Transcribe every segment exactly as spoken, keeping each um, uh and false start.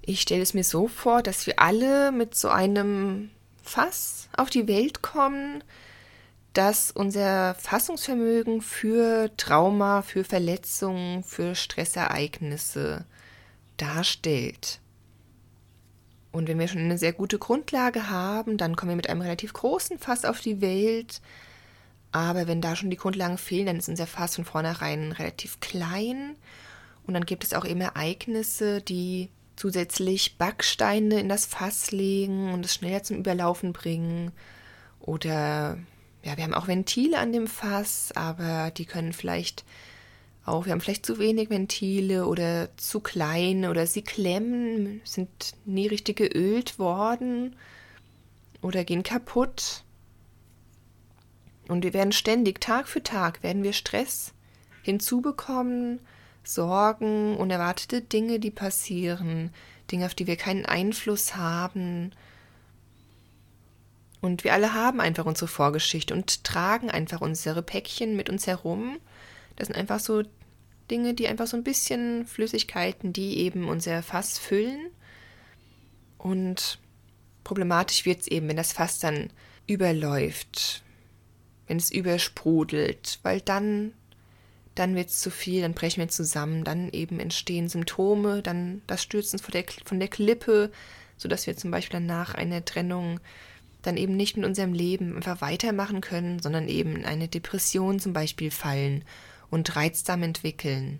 Ich stelle es mir so vor, dass wir alle mit so einem Fass auf die Welt kommen, das unser Fassungsvermögen für Trauma, für Verletzungen, für Stressereignisse darstellt. Und wenn wir schon eine sehr gute Grundlage haben, dann kommen wir mit einem relativ großen Fass auf die Welt. Aber wenn da schon die Grundlagen fehlen, dann ist unser Fass von vornherein relativ klein. Und dann gibt es auch eben Ereignisse, die zusätzlich Backsteine in das Fass legen und es schneller zum Überlaufen bringen. Oder ja, wir haben auch Ventile an dem Fass, aber die können vielleicht auch, wir haben vielleicht zu wenig Ventile oder zu klein oder sie klemmen, sind nie richtig geölt worden oder gehen kaputt. Und wir werden ständig, Tag für Tag, werden wir Stress hinzubekommen, Sorgen, unerwartete Dinge, die passieren, Dinge, auf die wir keinen Einfluss haben. Und wir alle haben einfach unsere Vorgeschichte und tragen einfach unsere Päckchen mit uns herum. Das sind einfach so Dinge, die einfach so ein bisschen Flüssigkeiten, die eben unser Fass füllen. Und problematisch wird es eben, wenn das Fass dann überläuft, wenn es übersprudelt, weil dann, dann wird es zu viel, dann brechen wir zusammen, dann eben entstehen Symptome, dann das Stürzen von der, von der Klippe, sodass wir zum Beispiel dann nach einer Trennung dann eben nicht mit unserem Leben einfach weitermachen können, sondern eben in eine Depression zum Beispiel fallen und Reizdarm entwickeln.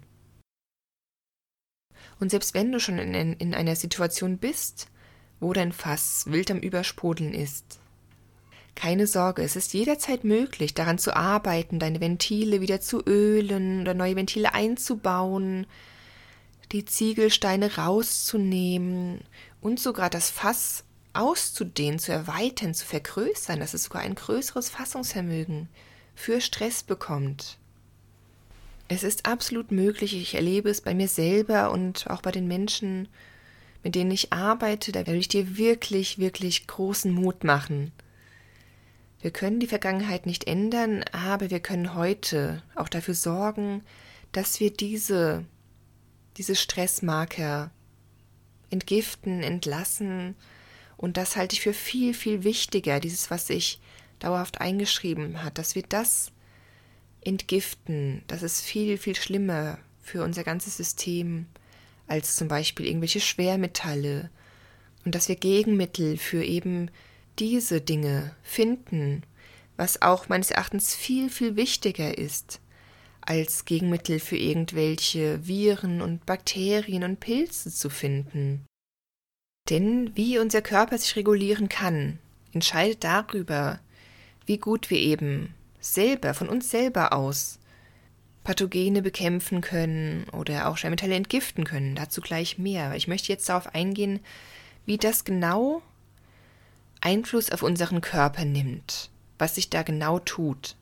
Und selbst wenn du schon in, in einer Situation bist, wo dein Fass wild am Übersprudeln ist, keine Sorge, es ist jederzeit möglich, daran zu arbeiten, deine Ventile wieder zu ölen oder neue Ventile einzubauen, die Ziegelsteine rauszunehmen und sogar das Fass auszudehnen, zu erweitern, zu vergrößern, dass es sogar ein größeres Fassungsvermögen für Stress bekommt. Es ist absolut möglich, ich erlebe es bei mir selber und auch bei den Menschen, mit denen ich arbeite, da will ich dir wirklich, wirklich großen Mut machen. Wir können die Vergangenheit nicht ändern, aber wir können heute auch dafür sorgen, dass wir diese, diese Stressmarker entgiften, entlassen. Und das halte ich für viel, viel wichtiger, dieses, was sich dauerhaft eingeschrieben hat, dass wir das entgiften. Das ist viel, viel schlimmer für unser ganzes System als zum Beispiel irgendwelche Schwermetalle. Und dass wir Gegenmittel für eben diese Dinge finden, was auch meines Erachtens viel, viel wichtiger ist als Gegenmittel für irgendwelche Viren und Bakterien und Pilze zu finden. Denn wie unser Körper sich regulieren kann, entscheidet darüber, wie gut wir eben selber, von uns selber aus, Pathogene bekämpfen können oder auch Schwermetalle entgiften können. Dazu gleich mehr. Ich möchte jetzt darauf eingehen, wie das genau Einfluss auf unseren Körper nimmt, was sich da genau tut.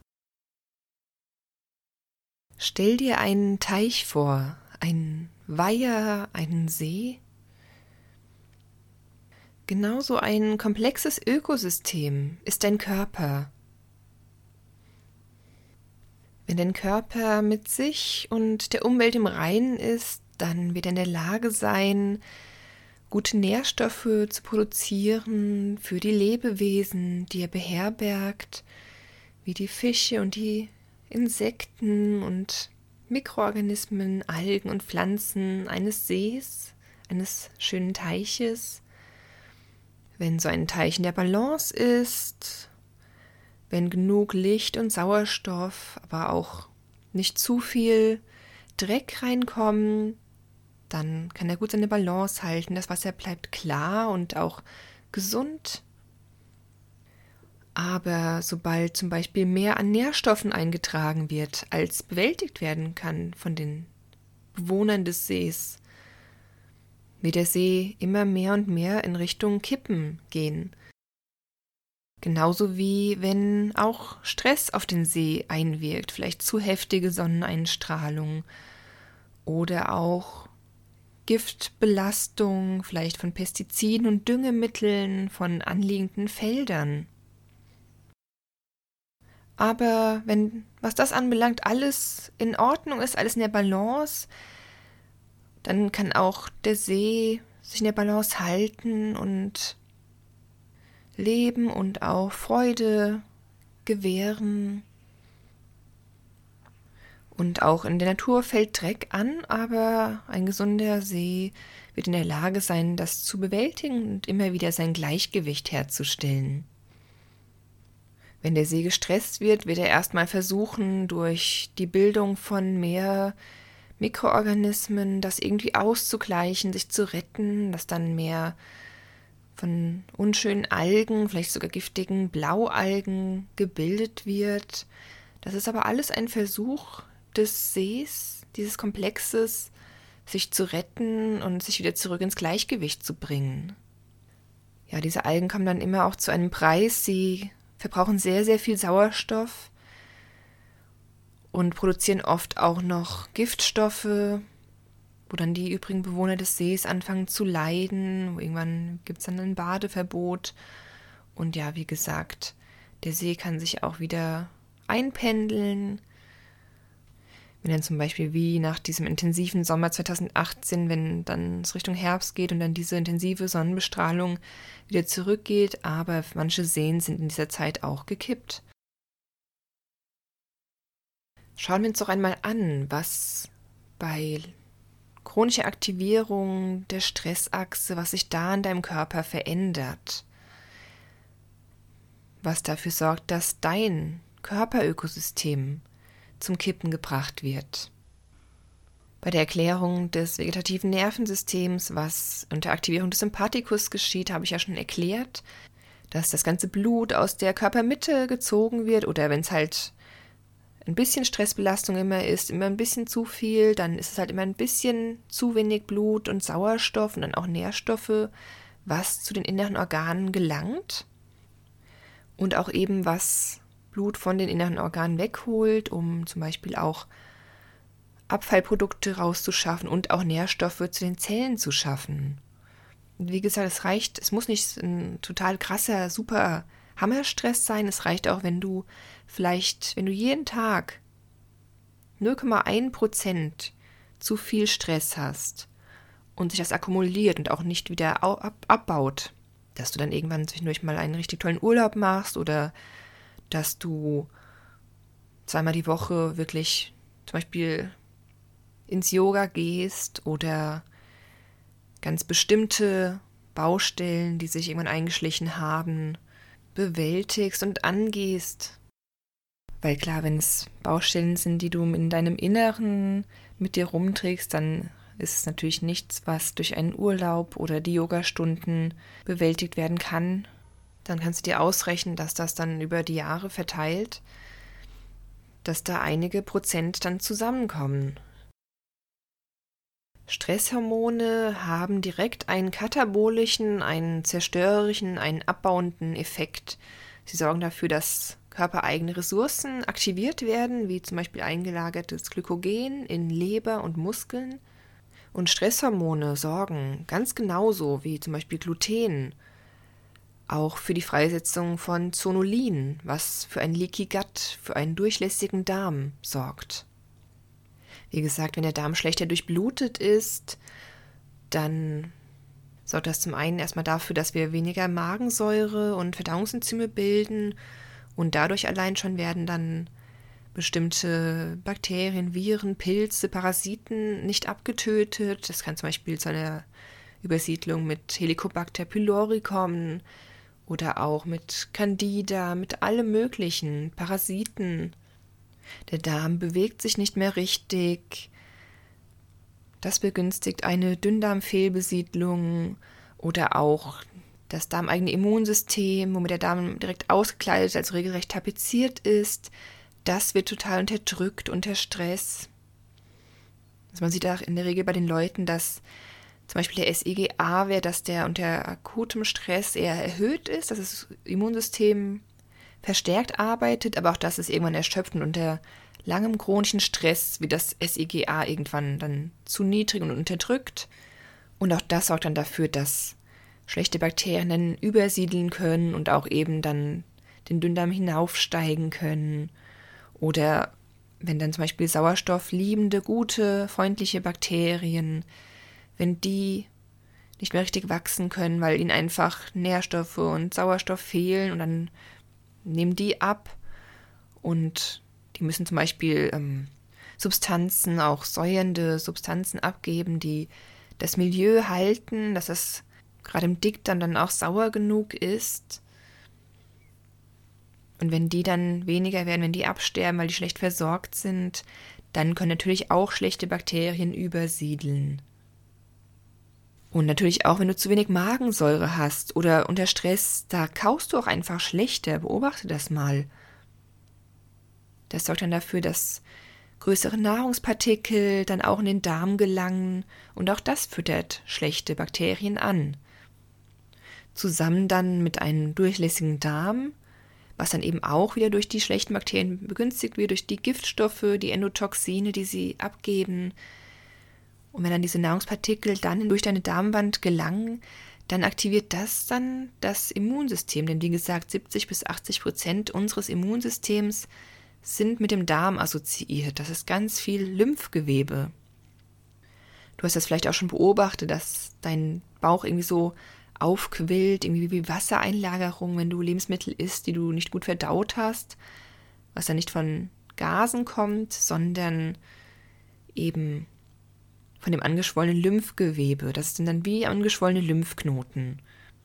Stell dir einen Teich vor, einen Weiher, einen See. Genauso ein komplexes Ökosystem ist dein Körper. Wenn dein Körper mit sich und der Umwelt im Reinen ist, dann wird er in der Lage sein, gute Nährstoffe zu produzieren für die Lebewesen, die er beherbergt, wie die Fische und die Insekten und Mikroorganismen, Algen und Pflanzen eines Sees, eines schönen Teiches. Wenn so ein Teich in der Balance ist, wenn genug Licht und Sauerstoff, aber auch nicht zu viel Dreck reinkommen, dann kann er gut seine Balance halten. Das Wasser bleibt klar und auch gesund. Aber sobald zum Beispiel mehr an Nährstoffen eingetragen wird, als bewältigt werden kann von den Bewohnern des Sees, wird der See immer mehr und mehr in Richtung Kippen gehen. Genauso wie wenn auch Stress auf den See einwirkt, vielleicht zu heftige Sonneneinstrahlung oder auch Giftbelastung, vielleicht von Pestiziden und Düngemitteln, von anliegenden Feldern. Aber wenn, was das anbelangt, alles in Ordnung ist, alles in der Balance, dann kann auch der See sich in der Balance halten und leben und auch Freude gewähren. Und auch in der Natur fällt Dreck an, aber ein gesunder See wird in der Lage sein, das zu bewältigen und immer wieder sein Gleichgewicht herzustellen. Wenn der See gestresst wird, wird er erstmal versuchen, durch die Bildung von mehr Mikroorganismen das irgendwie auszugleichen, sich zu retten, dass dann mehr von unschönen Algen, vielleicht sogar giftigen Blaualgen gebildet wird. Das ist aber alles ein Versuch des Sees, dieses Komplexes, sich zu retten und sich wieder zurück ins Gleichgewicht zu bringen. Ja, diese Algen kommen dann immer auch zu einem Preis. Sie verbrauchen sehr, sehr viel Sauerstoff und produzieren oft auch noch Giftstoffe, wo dann die übrigen Bewohner des Sees anfangen zu leiden. Irgendwann gibt es dann ein Badeverbot. Und ja, wie gesagt, der See kann sich auch wieder einpendeln. Wenn dann zum Beispiel wie nach diesem intensiven Sommer zweitausendachtzehn, wenn dann es Richtung Herbst geht und dann diese intensive Sonnenbestrahlung wieder zurückgeht, aber manche Seen sind in dieser Zeit auch gekippt. Schauen wir uns doch einmal an, was bei chronischer Aktivierung der Stressachse, was sich da in deinem Körper verändert. Was dafür sorgt, dass dein Körperökosystem zum Kippen gebracht wird. Bei der Erklärung des vegetativen Nervensystems, was unter Aktivierung des Sympathikus geschieht, habe ich ja schon erklärt, dass das ganze Blut aus der Körpermitte gezogen wird oder wenn es halt ein bisschen Stressbelastung immer ist, immer ein bisschen zu viel, dann ist es halt immer ein bisschen zu wenig Blut und Sauerstoff und dann auch Nährstoffe, was zu den inneren Organen gelangt und auch eben was Blut von den inneren Organen wegholt, um zum Beispiel auch Abfallprodukte rauszuschaffen und auch Nährstoffe zu den Zellen zu schaffen. Und wie gesagt, es reicht, es muss nicht ein total krasser, super Hammerstress sein. Es reicht auch, wenn du vielleicht, wenn du jeden Tag null Komma eins Prozent zu viel Stress hast und sich das akkumuliert und auch nicht wieder ab- abbaut, dass du dann irgendwann zwischendurch mal einen richtig tollen Urlaub machst oder dass du zweimal die Woche wirklich zum Beispiel ins Yoga gehst oder ganz bestimmte Baustellen, die sich irgendwann eingeschlichen haben, bewältigst und angehst. Weil klar, wenn es Baustellen sind, die du in deinem Inneren mit dir rumträgst, dann ist es natürlich nichts, was durch einen Urlaub oder die Yogastunden bewältigt werden kann. Dann kannst du dir ausrechnen, dass das dann über die Jahre verteilt, dass da einige Prozent dann zusammenkommen. Stresshormone haben direkt einen katabolischen, einen zerstörerischen, einen abbauenden Effekt. Sie sorgen dafür, dass körpereigene Ressourcen aktiviert werden, wie zum Beispiel eingelagertes Glykogen in Leber und Muskeln. Und Stresshormone sorgen ganz genauso wie zum Beispiel Gluten auch für die Freisetzung von Zonulin, was für ein Leaky Gut, für einen durchlässigen Darm sorgt. Wie gesagt, wenn der Darm schlechter durchblutet ist, dann sorgt das zum einen erstmal dafür, dass wir weniger Magensäure und Verdauungsenzyme bilden und dadurch allein schon werden dann bestimmte Bakterien, Viren, Pilze, Parasiten nicht abgetötet. Das kann zum Beispiel zu einer Übersiedlung mit Helicobacter pylori kommen oder auch mit Candida, mit allem möglichen Parasiten. Der Darm bewegt sich nicht mehr richtig. Das begünstigt eine Dünndarmfehlbesiedlung oder auch das darmeigene Immunsystem, womit der Darm direkt ausgekleidet, also regelrecht tapeziert ist. Das wird total unterdrückt unter Stress. Also man sieht auch in der Regel bei den Leuten, dass zum Beispiel der S I G A-Wert, dass der unter akutem Stress eher erhöht ist, dass das Immunsystem verstärkt arbeitet, aber auch das ist irgendwann erschöpft und unter langem chronischen Stress wird das S I G A irgendwann dann zu niedrig und unterdrückt. Und auch das sorgt dann dafür, dass schlechte Bakterien dann übersiedeln können und auch eben dann den Dünndarm hinaufsteigen können. Oder wenn dann zum Beispiel sauerstoffliebende, gute, freundliche Bakterien, wenn die nicht mehr richtig wachsen können, weil ihnen einfach Nährstoffe und Sauerstoff fehlen und dann nehmen die ab und die müssen zum Beispiel ähm, Substanzen, auch säuernde Substanzen abgeben, die das Milieu halten, dass es gerade im Dickdarm dann auch sauer genug ist. Und wenn die dann weniger werden, wenn die absterben, weil die schlecht versorgt sind, dann können natürlich auch schlechte Bakterien übersiedeln. Und natürlich auch, wenn du zu wenig Magensäure hast oder unter Stress, da kaust du auch einfach schlechter. Beobachte das mal. Das sorgt dann dafür, dass größere Nahrungspartikel dann auch in den Darm gelangen und auch das füttert schlechte Bakterien an. Zusammen dann mit einem durchlässigen Darm, was dann eben auch wieder durch die schlechten Bakterien begünstigt wird, durch die Giftstoffe, die Endotoxine, die sie abgeben. Und wenn dann diese Nahrungspartikel dann durch deine Darmwand gelangen, dann aktiviert das dann das Immunsystem. Denn wie gesagt, siebzig bis achtzig Prozent unseres Immunsystems sind mit dem Darm assoziiert. Das ist ganz viel Lymphgewebe. Du hast das vielleicht auch schon beobachtet, dass dein Bauch irgendwie so aufquillt, irgendwie wie Wassereinlagerung, wenn du Lebensmittel isst, die du nicht gut verdaut hast, was dann nicht von Gasen kommt, sondern eben von dem angeschwollenen Lymphgewebe. Das sind dann wie angeschwollene Lymphknoten.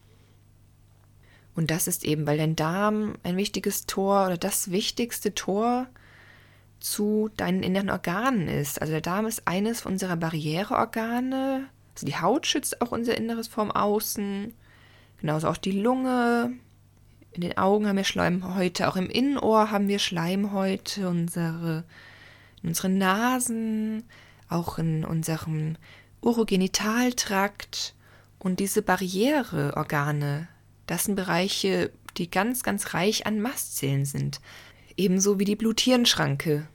Und das ist eben, weil dein Darm ein wichtiges Tor oder das wichtigste Tor zu deinen inneren Organen ist. Also der Darm ist eines unserer Barriereorgane. Also die Haut schützt auch unser Inneres vom Außen. Genauso auch die Lunge. In den Augen haben wir Schleimhäute. Auch im Innenohr haben wir Schleimhäute. Unsere, in unseren Nasen, auch in unserem Urogenitaltrakt. Und diese Barriereorgane, das sind Bereiche, die ganz, ganz reich an Mastzellen sind. Ebenso wie die Blut-Hirn-Schranke.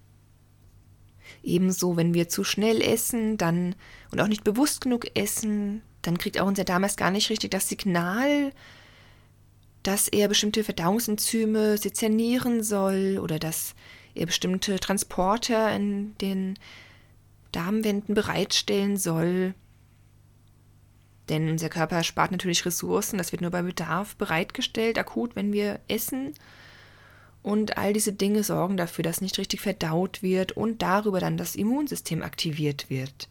Ebenso, wenn wir zu schnell essen dann und auch nicht bewusst genug essen, dann kriegt auch unser Darm erst gar nicht richtig das Signal, dass er bestimmte Verdauungsenzyme sezernieren soll oder dass er bestimmte Transporter in den Darmwänden bereitstellen soll. Denn unser Körper spart natürlich Ressourcen, das wird nur bei Bedarf bereitgestellt, akut, wenn wir essen. Und all diese Dinge sorgen dafür, dass nicht richtig verdaut wird und darüber dann das Immunsystem aktiviert wird.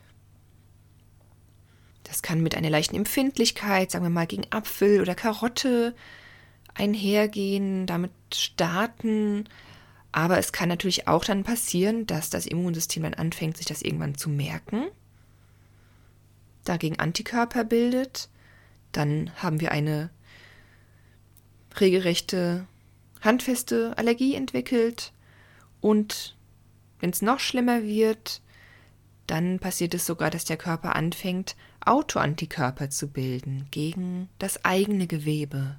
Das kann mit einer leichten Empfindlichkeit, sagen wir mal gegen Apfel oder Karotte, einhergehen, damit starten. Aber es kann natürlich auch dann passieren, dass das Immunsystem dann anfängt, sich das irgendwann zu merken, dagegen Antikörper bildet, dann haben wir eine regelrechte, handfeste Allergie entwickelt und wenn es noch schlimmer wird, dann passiert es sogar, dass der Körper anfängt, Autoantikörper zu bilden gegen das eigene Gewebe.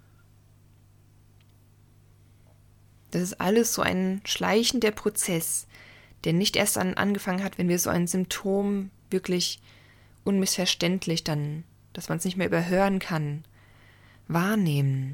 Das ist alles so ein schleichender Prozess, der nicht erst dann angefangen hat, wenn wir so ein Symptom wirklich unmissverständlich dann, dass man es nicht mehr überhören kann, wahrnehmen.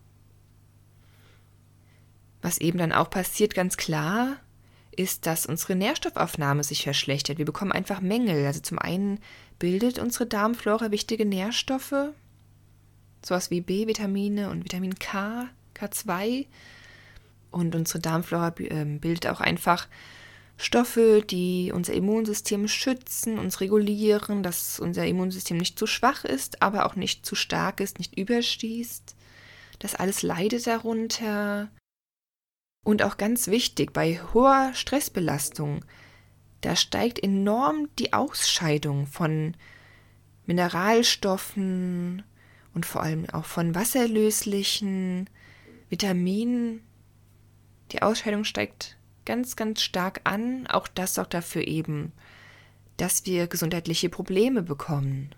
Was eben dann auch passiert, ganz klar, ist, dass unsere Nährstoffaufnahme sich verschlechtert. Wir bekommen einfach Mängel. Also zum einen bildet unsere Darmflora wichtige Nährstoffe, sowas wie B-Vitamine und Vitamin K, K zwei. Und unsere Darmflora bildet auch einfach Stoffe, die unser Immunsystem schützen, uns regulieren, dass unser Immunsystem nicht zu schwach ist, aber auch nicht zu stark ist, nicht überstießt. Das alles leidet darunter. Und auch ganz wichtig, bei hoher Stressbelastung, da steigt enorm die Ausscheidung von Mineralstoffen und vor allem auch von wasserlöslichen Vitaminen. Die Ausscheidung steigt ganz, ganz stark an. Auch das sorgt dafür eben, dass wir gesundheitliche Probleme bekommen.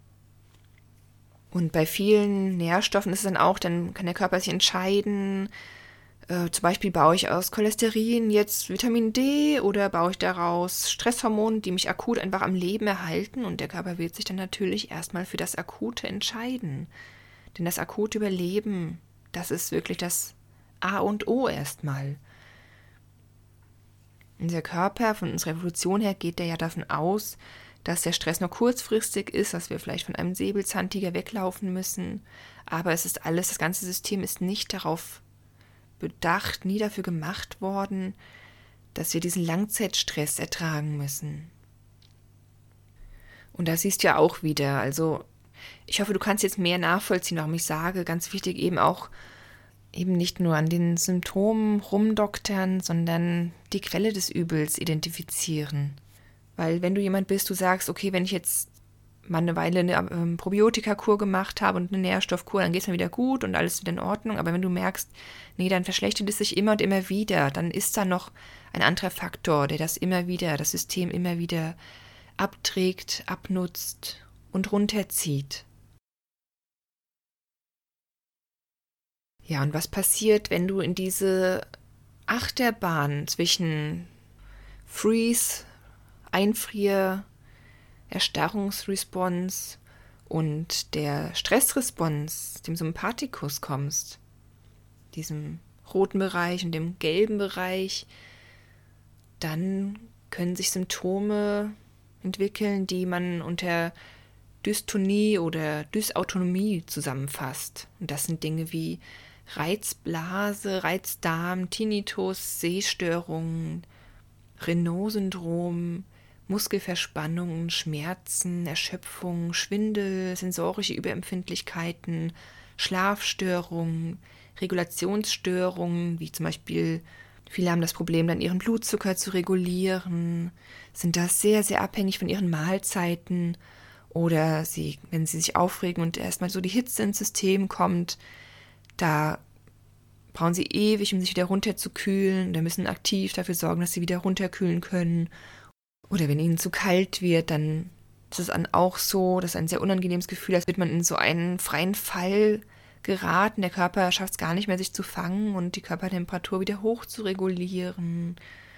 Und bei vielen Nährstoffen ist es dann auch, dann kann der Körper sich entscheiden, äh, zum Beispiel baue ich aus Cholesterin jetzt Vitamin D oder baue ich daraus Stresshormone, die mich akut einfach am Leben erhalten, und der Körper wird sich dann natürlich erstmal für das Akute entscheiden. Denn das akute Überleben, das ist wirklich das A und O erstmal. Unser Körper, von unserer Evolution her, geht der ja davon aus, dass der Stress nur kurzfristig ist, dass wir vielleicht von einem Säbelzahntiger weglaufen müssen. Aber es ist alles, das ganze System ist nicht darauf bedacht, nie dafür gemacht worden, dass wir diesen Langzeitstress ertragen müssen. Und da siehst du ja auch wieder, also ich hoffe, du kannst jetzt mehr nachvollziehen, warum ich sage, ganz wichtig eben auch, eben nicht nur an den Symptomen rumdoktern, sondern die Quelle des Übels identifizieren. Weil wenn du jemand bist, du sagst, okay, wenn ich jetzt mal eine Weile eine ähm, Probiotikakur gemacht habe und eine Nährstoffkur, dann geht es mir wieder gut und alles wieder in Ordnung. Aber wenn du merkst, nee, dann verschlechtert es sich immer und immer wieder, dann ist da noch ein anderer Faktor, der das immer wieder, das System immer wieder abträgt, abnutzt und runterzieht. Ja, und was passiert, wenn du in diese Achterbahn zwischen Freeze, Einfrier, Erstarrungsresponse und der Stressresponse, dem Sympathikus kommst, diesem roten Bereich und dem gelben Bereich, dann können sich Symptome entwickeln, die man unter Dystonie oder Dysautonomie zusammenfasst. Und das sind Dinge wie Reizblase, Reizdarm, Tinnitus, Sehstörungen, Renault-Syndrom, Muskelverspannungen, Schmerzen, Erschöpfung, Schwindel, sensorische Überempfindlichkeiten, Schlafstörungen, Regulationsstörungen, wie zum Beispiel, viele haben das Problem, dann ihren Blutzucker zu regulieren, sind da sehr, sehr abhängig von ihren Mahlzeiten oder sie, wenn sie sich aufregen und erstmal so die Hitze ins System kommt, da brauchen sie ewig, um sich wieder runterzukühlen, da müssen aktiv dafür sorgen, dass sie wieder runterkühlen können. Oder wenn ihnen zu kalt wird, dann ist es dann auch so, das ist ein sehr unangenehmes Gefühl, als wird man in so einen freien Fall geraten. Der Körper schafft es gar nicht mehr, sich zu fangen und die Körpertemperatur wieder hoch zu regulieren.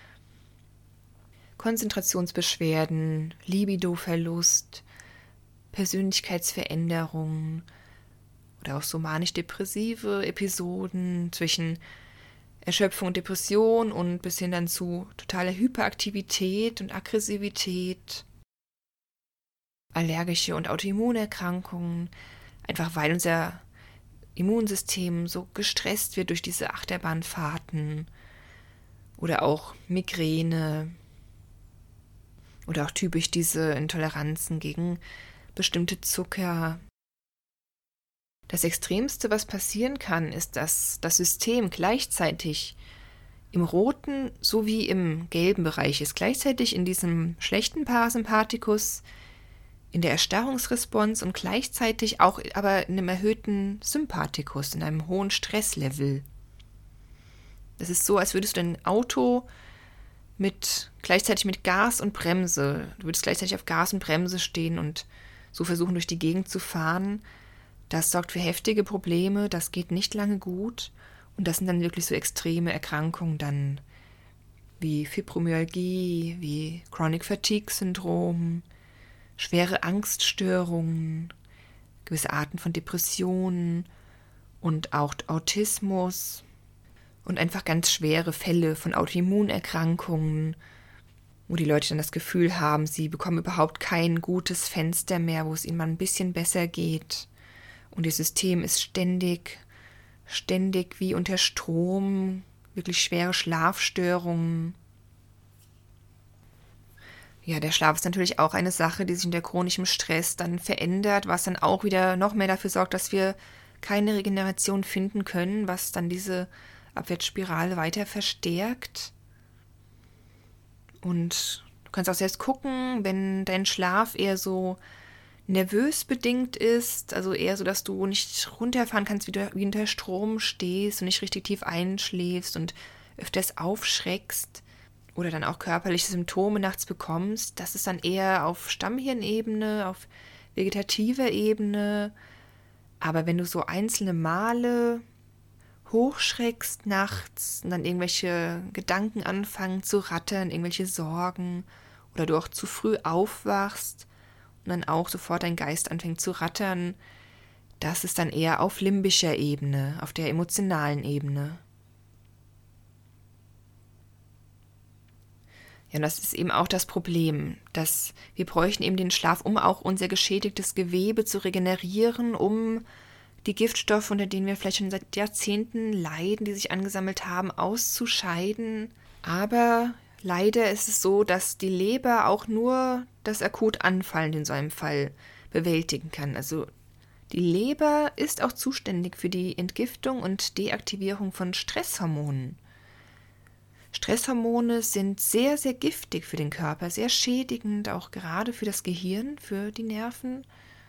Konzentrationsbeschwerden, Libidoverlust, Persönlichkeitsveränderungen oder auch so manisch-depressive Episoden zwischen Erschöpfung und Depression und bis hin dann zu totaler Hyperaktivität und Aggressivität, allergische und Autoimmunerkrankungen, einfach weil unser Immunsystem so gestresst wird durch diese Achterbahnfahrten oder auch Migräne oder auch typisch diese Intoleranzen gegen bestimmte Zucker. Das Extremste, was passieren kann, ist, dass das System gleichzeitig im roten sowie im gelben Bereich ist, gleichzeitig in diesem schlechten Parasympathikus, in der Erstarrungsresponse und gleichzeitig auch aber in einem erhöhten Sympathikus, in einem hohen Stresslevel. Das ist so, als würdest du dein Auto mit gleichzeitig mit Gas und Bremse, du würdest gleichzeitig auf Gas und Bremse stehen und so versuchen, durch die Gegend zu fahren. Das sorgt für heftige Probleme, das geht nicht lange gut und das sind dann wirklich so extreme Erkrankungen dann wie Fibromyalgie, wie Chronic Fatigue Syndrom, schwere Angststörungen, gewisse Arten von Depressionen und auch Autismus und einfach ganz schwere Fälle von Autoimmunerkrankungen, wo die Leute dann das Gefühl haben, sie bekommen überhaupt kein gutes Fenster mehr, wo es ihnen mal ein bisschen besser geht. Und ihr System ist ständig, ständig wie unter Strom, wirklich schwere Schlafstörungen. Ja, der Schlaf ist natürlich auch eine Sache, die sich unter chronischem Stress dann verändert, was dann auch wieder noch mehr dafür sorgt, dass wir keine Regeneration finden können, was dann diese Abwärtsspirale weiter verstärkt. Und du kannst auch selbst gucken, wenn dein Schlaf eher so nervös bedingt ist, also eher so, dass du nicht runterfahren kannst, wie du wie unter Strom stehst und nicht richtig tief einschläfst und öfters aufschreckst oder dann auch körperliche Symptome nachts bekommst, das ist dann eher auf Stammhirnebene, auf vegetativer Ebene. Aber wenn du so einzelne Male hochschreckst nachts und dann irgendwelche Gedanken anfangen zu rattern, irgendwelche Sorgen oder du auch zu früh aufwachst und dann auch sofort dein Geist anfängt zu rattern, das ist dann eher auf limbischer Ebene, auf der emotionalen Ebene. Ja, und das ist eben auch das Problem, dass wir bräuchten eben den Schlaf, um auch unser geschädigtes Gewebe zu regenerieren, um die Giftstoffe, unter denen wir vielleicht schon seit Jahrzehnten leiden, die sich angesammelt haben, auszuscheiden. Aber leider ist es so, dass die Leber auch nur das akut Anfallen in so einem Fall bewältigen kann. Also die Leber ist auch zuständig für die Entgiftung und Deaktivierung von Stresshormonen. Stresshormone sind sehr, sehr giftig für den Körper, sehr schädigend, auch gerade für das Gehirn, für die Nerven.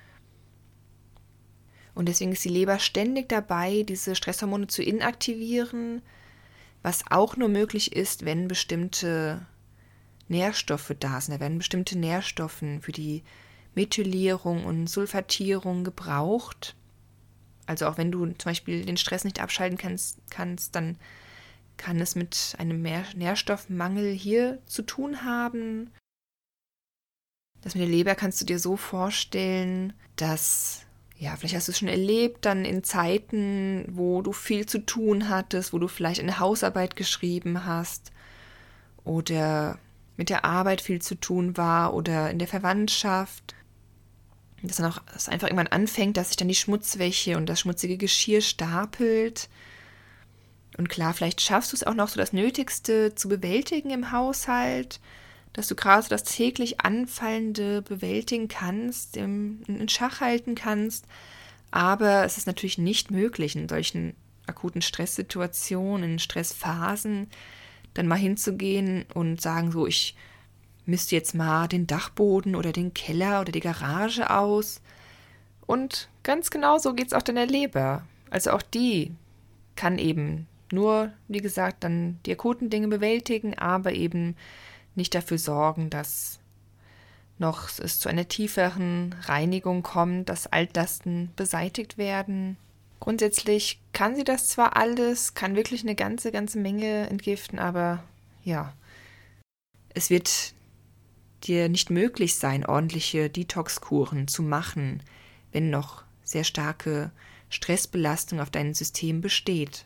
Und deswegen ist die Leber ständig dabei, diese Stresshormone zu inaktivieren, was auch nur möglich ist, wenn bestimmte Nährstoffe da sind. Da werden bestimmte Nährstoffe für die Methylierung und Sulfatierung gebraucht. Also auch wenn du zum Beispiel den Stress nicht abschalten kannst, kannst dann kann es mit einem Nährstoffmangel hier zu tun haben. Das mit der Leber kannst du dir so vorstellen, dass, ja, vielleicht hast du es schon erlebt, dann in Zeiten, wo du viel zu tun hattest, wo du vielleicht eine Hausarbeit geschrieben hast oder mit der Arbeit viel zu tun war oder in der Verwandtschaft, dass dann auch dass einfach irgendwann anfängt, dass sich dann die Schmutzwäsche und das schmutzige Geschirr stapelt. Und klar, vielleicht schaffst du es auch noch so das Nötigste zu bewältigen im Haushalt, dass du gerade so das täglich Anfallende bewältigen kannst, im, in Schach halten kannst. Aber es ist natürlich nicht möglich, in solchen akuten Stresssituationen, in Stressphasen, dann mal hinzugehen und sagen so, ich misste jetzt mal den Dachboden oder den Keller oder die Garage aus. Und ganz genau so geht es auch deiner Leber. Also auch die kann eben nur, wie gesagt, dann die akuten Dinge bewältigen, aber eben nicht dafür sorgen, dass noch es zu einer tieferen Reinigung kommt, dass Altlasten beseitigt werden. Grundsätzlich kann sie das zwar alles, kann wirklich eine ganze, ganze Menge entgiften, aber ja, es wird dir nicht möglich sein, ordentliche Detox-Kuren zu machen, wenn noch sehr starke Stressbelastung auf deinem System besteht.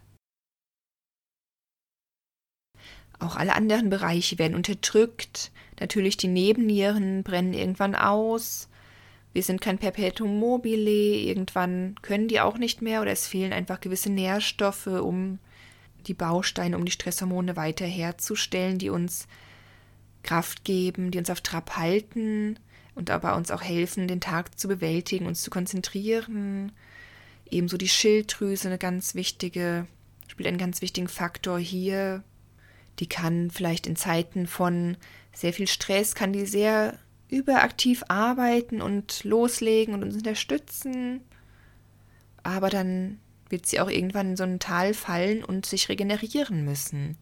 Auch alle anderen Bereiche werden unterdrückt. Natürlich die Nebennieren brennen irgendwann aus. Wir sind kein Perpetuum mobile. Irgendwann können die auch nicht mehr oder es fehlen einfach gewisse Nährstoffe, um die Bausteine, um die Stresshormone weiter herzustellen, die uns Kraft geben, die uns auf Trab halten und aber uns auch helfen, den Tag zu bewältigen, uns zu konzentrieren. Ebenso die Schilddrüse, eine ganz wichtige, spielt einen ganz wichtigen Faktor hier. Die kann vielleicht in Zeiten von sehr viel Stress, kann die sehr überaktiv arbeiten und loslegen und uns unterstützen. Aber dann wird sie auch irgendwann in so ein Tal fallen und sich regenerieren müssen.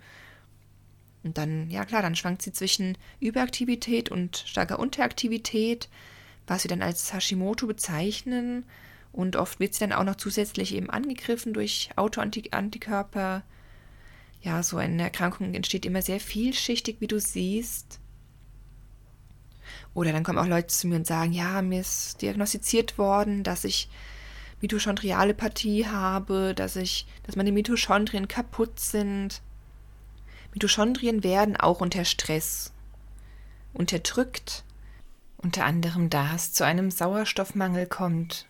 Und dann, ja klar, dann schwankt sie zwischen Überaktivität und starker Unteraktivität, was wir dann als Hashimoto bezeichnen. Und oft wird sie dann auch noch zusätzlich eben angegriffen durch Autoantikörper. Ja, so eine Erkrankung entsteht immer sehr vielschichtig, wie du siehst. Oder dann kommen auch Leute zu mir und sagen, ja, mir ist diagnostiziert worden, dass ich mitochondriale Pathie habe, dass ich, dass meine Mitochondrien kaputt sind. Mitochondrien werden auch unter Stress unterdrückt, unter anderem da es zu einem Sauerstoffmangel kommt.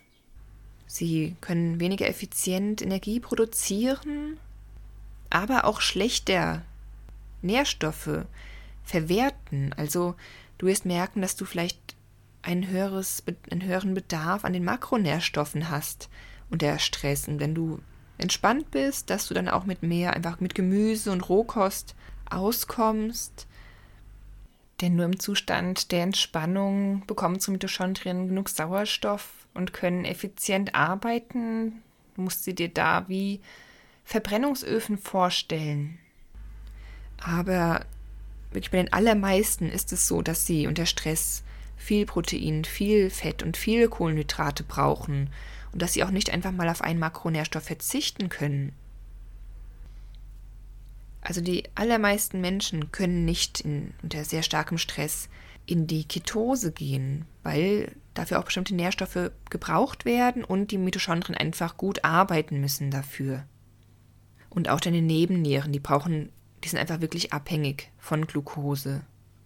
Sie können weniger effizient Energie produzieren, aber auch schlechter Nährstoffe verwerten. Also du wirst merken, dass du vielleicht ein höheres, einen höheren Bedarf an den Makronährstoffen hast unter Stress. Und wenn du entspannt bist, dass du dann auch mit mehr, einfach mit Gemüse und Rohkost auskommst. Denn nur im Zustand der Entspannung bekommen unsere Mitochondrien genug Sauerstoff und können effizient arbeiten. Du musst sie dir da wie Verbrennungsöfen vorstellen. Aber wirklich bei den allermeisten ist es so, dass sie unter Stress viel Protein, viel Fett und viele Kohlenhydrate brauchen und dass sie auch nicht einfach mal auf einen Makronährstoff verzichten können. Also die allermeisten Menschen können nicht in, unter sehr starkem Stress in die Ketose gehen, weil dafür auch bestimmte Nährstoffe gebraucht werden und die Mitochondrien einfach gut arbeiten müssen dafür. Und auch deine Nebennieren, die brauchen, die sind einfach wirklich abhängig von Glucose.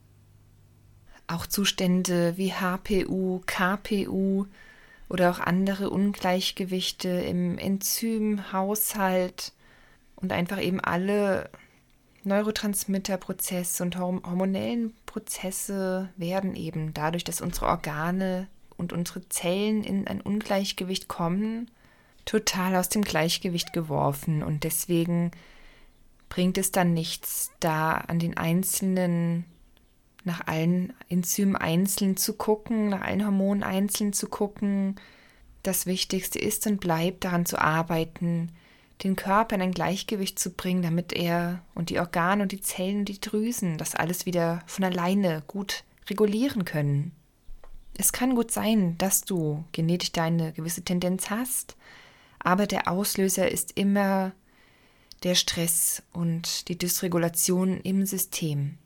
Auch Zustände wie H P U, K P U oder auch andere Ungleichgewichte im Enzymhaushalt und einfach eben alle Neurotransmitterprozesse und hormonellen Prozesse werden eben dadurch, dass unsere Organe und unsere Zellen in ein Ungleichgewicht kommen, total aus dem Gleichgewicht geworfen. Und deswegen bringt es dann nichts, da an den einzelnen, nach allen Enzymen einzeln zu gucken, nach allen Hormonen einzeln zu gucken. Das Wichtigste ist und bleibt, daran zu arbeiten, den Körper in ein Gleichgewicht zu bringen, damit er und die Organe und die Zellen und die Drüsen das alles wieder von alleine gut regulieren können. Es kann gut sein, dass du genetisch eine gewisse Tendenz hast, aber der Auslöser ist immer der Stress und die Dysregulation im System.